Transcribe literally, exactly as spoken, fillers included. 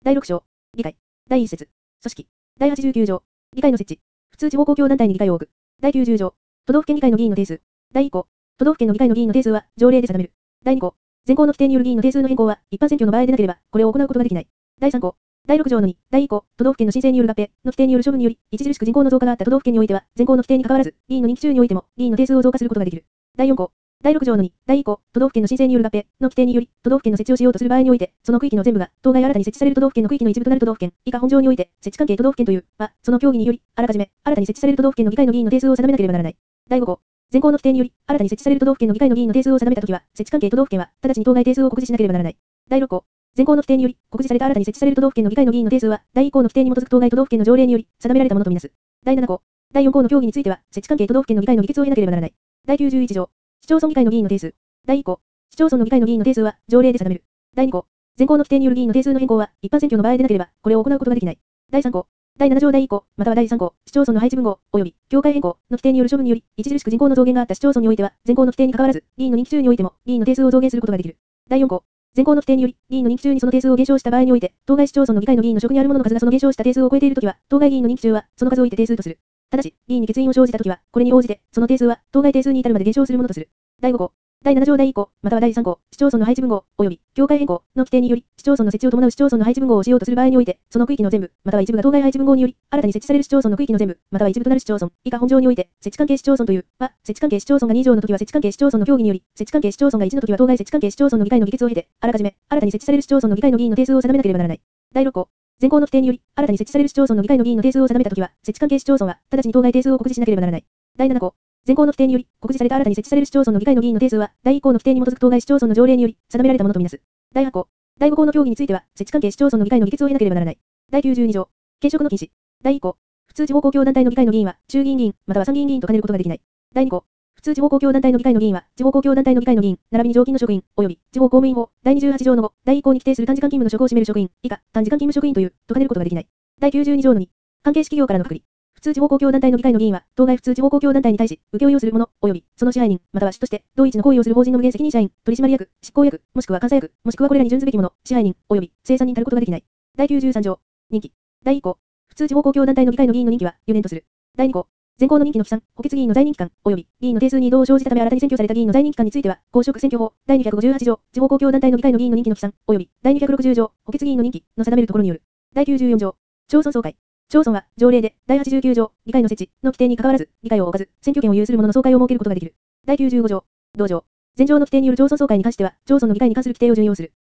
だいろく章、議会。だいいっ節、組織。だいはちじゅうきゅう条、議会の設置。普通地方公共団体に議会を置く。だいきゅうじゅう条、都道府県議会の議員の定数。だいいっ項、都道府県の議会の議員の定数は条例で定める。だいに項、全項の規定による議員の定数の変更は一般選挙の場合でなければ、これを行うことができない。だいさん項、だいろく条のに、だいいっ項、都道府県の申請による合併の規定による処分により、著しく人口の増加があった都道府県においては、全項の規定に関わらず、議員の任期中においても、議員の定数を増加することができる。だいよん項、だいろく条のに、だいいっ項、都道府県の申請による合併の規定により、都道府県の設置をしようとする場合において、その区域の全部が、当該新たに設置される都道府県の区域の一部となる都道府県、以下本条において、設置関係都道府県という、は、その協議により、あらかじめ、新たに設置される都道府県の議会の議員の定数を定めなければならない。だいご項、全項の規定により、新たに設置される都道府県の議会の議員の定数を定めたときは、設置関係都道府県は、直ちに当該定数を告示しなければならない。だいろっ項、全項の規定により、告示された新たに設置される都道府県の議会の議員の定数は、だいいっ項の規定に基づく当該都道府県の条例により、定められたものとみなす。だいなな項、だいよん項の協議については、設置関係都道府県の議会の議決を経なければならない。だいきゅうじゅういち条、市町村議会の議員の定数。だいいっ項、市町村の議会の議員の定数は、条例で定める。だいに項、全項の規定による議員の定数の変更は、一般選挙の場合でなければ、これを行うことができない。だいさん項、だいなな条だいいっ項、またはだいさん項、市町村の配置分号、及び、境界変更の規定による処分により、著しく人口の増減があった市町村においては、全項の規定に関わらず、議員の任期中においても、議員の定数を増減することができる。だいよん項、全項の規定により、議員の任期中にその定数を減少した場合において、当該市町村の議会の議員の職にある者の数がその減少した定数を超えているときは、当該議員の任期中は、その数をいて定数とする。ただし、議員に欠員を生じたときは、これに応じて、その定数は、当該定数に至るまで減少するものとする。だいご項、だいなな条だいいっ項、またはだいさん項、市町村の配置分号、及び、境界変更の規定により、市町村の設置を伴う市町村の配置分号をしようとする場合において、その区域の全部、または一部が当該配置分号により、新たに設置される市町村の区域の全部、または一部となる市町村、以下本条において、設置関係市町村という、は、設置関係市町村がに以上のときは設置関係市町村の協議により、設置関係市町村がいちのときは当該設置関係市町村の議会の議決を経て、あらかじめ、新たに設置される市町村の議会の議員の定数を定めなければならない。だいろっ項、全項の規定により、新たに設置される市町村の議会の議員の定数を定めたときは、設置関係市町村は、直ちに当該定数を告示しなければならない。だいなな項、全項の規定により、告示された新たに設置される市町村の議会の議員の定数は、だいいっ項の規定に基づく当該市町村の条例により、定められたものとみなす。だいはち項、だいご項の協議については、設置関係市町村の議会の議決を経なければならない。だいきゅうじゅうに条、兼職の禁止。だいいっ項、普通地方公共団体の議会の議員は、衆議院議員、または参議院議員と兼ねることができない。だいに項、普通地方公共団体の議会の議員は、地方公共団体の議会の議員、並びに常勤の職員、及び、地方公務員法、だいにじゅうはち条のご、だいいっ項に規定する短時間勤務の職を占める職員、以下、短時間勤務職員という、と兼ねることができない。だいきゅうじゅうに条のに、関係式業からのくくり。普通地方公共団体の議会の議員は、当該普通地方公共団体に対し、請負をする者、及び、その支配人、または主として、同一の行為をする法人の無限責任者員、取締役、執行役、もしくは監査役、もしくはこれらに準ずべき者、支配人、及び、生産人たることができない。だいきゅうじゅうさん条、任期。だいいっ項、普通地方公共団体の議会の議員の任期は、よねんとする。だいに項、全項の任期の起算、補欠議員の在任期間、及び、議員の定数に異動を生じたため新たに選挙された議員の在任期間については、公職選挙法、だいにひゃくごじゅうはち条、地方公共団体の議会の議員の任期の起算、及び、だいにひゃくろくじゅう条、補欠議員の任期の定めるところによる。だいきゅうじゅうよん条、町村総会。町村は、条例で、だいはちじゅうきゅう条、議会の設置の規定に関わらず、議会を置かず、選挙権を有する者の総会を設けることができる。だいきゅうじゅうご条、同条、前条の規定による町村総会に関しては、町村の議会に関する規定を準用する。